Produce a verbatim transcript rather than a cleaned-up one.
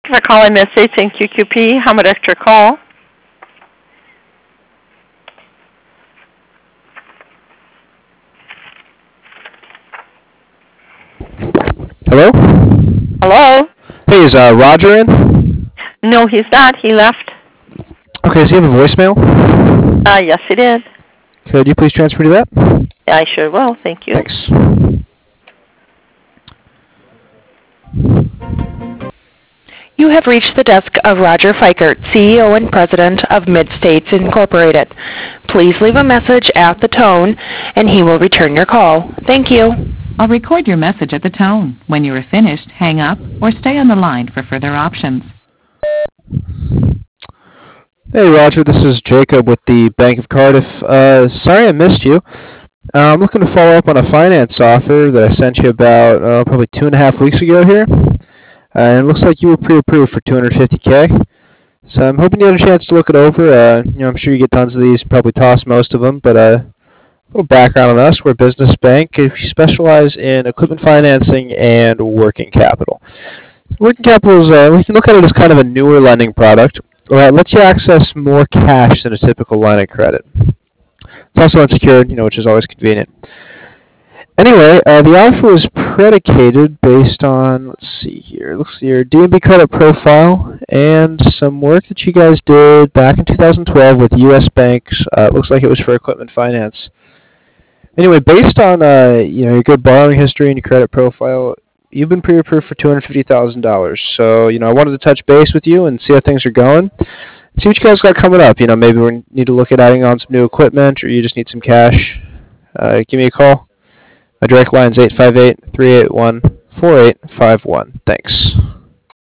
you for calling Miss States and Q Q P. How may I direct your call? Hello? Hello? Hey, is uh, Roger in? No, he's not. He left. Okay, does he have a voicemail? Uh, yes, he did. Could you please transfer to that? I sure will. Thank you. Thanks. You have reached the desk of Roger Fikert, C E O and President of Mid-States Incorporated. Please leave a message at the tone, and he will return your call. Thank you. I'll record your message at the tone. When you are finished, hang up or stay on the line for further options. Hey, Roger, this is Jacob with the Bank of Cardiff. Uh, sorry I missed you. Uh, I'm looking to follow up on a finance offer that I sent you about uh, probably two and a half weeks ago here. Uh, and it looks like you were pre-approved for two hundred fifty K. So I'm hoping you had a chance to look it over. Uh, you know, I'm sure you get tons of these, probably toss most of them, but uh, a little background on us. We're a business bank. We specialize in equipment financing and working capital. Working capital is, uh, we can look at it as kind of a newer lending product. Uh, it lets you access more cash than a typical line of credit. It's also unsecured, you know, which is always convenient. Anyway, uh, the offer was predicated based on, let's see here, looks your D and B credit profile and some work that you guys did back in two thousand twelve with U S banks. Uh, it looks like it was for equipment finance. Anyway, based on uh, you know your good borrowing history and your credit profile, you've been pre-approved for two hundred fifty thousand dollars. So, you know, I wanted to touch base with you and see how things are going. See what you guys got coming up. You know, maybe we need to look at adding on some new equipment, or you just need some cash. Uh, give me a call. My direct line is eight five eight, three eight one, four eight five one. Thanks.